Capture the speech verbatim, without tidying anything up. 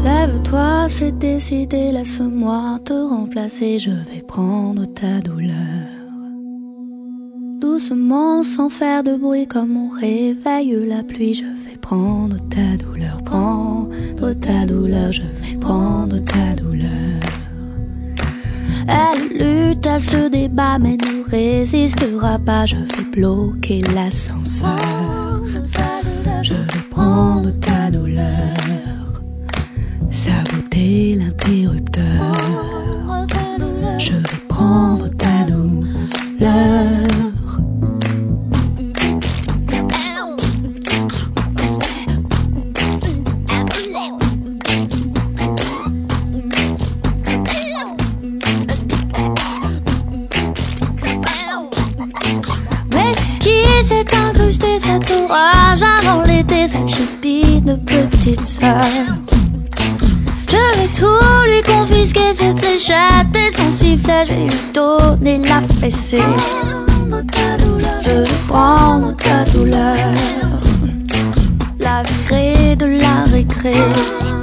Lève-toi, c'est décidé, laisse-moi te remplacer, je vais prendre ta douleur. Doucement, sans faire de bruit, comme on réveille la pluie, je vais prendre ta douleur, prendre ta douleur, je vais prendre ta douleur. Elle lutte, elle se débat, mais ne résistera pas, je vais bloquer l'ascenseur. Je vais prendre ta douleur, saboter l'interrupteur. Je vais prendre ta douleur. Mais ce qui s'est incrusté, cet orage avant l'été, cette chipie de petite sœur. Je vais tout lui confisquer, ses fléchettes et son sifflet, je vais lui donner la fessée. Je vais prendre ta douleur, la virer de la récré.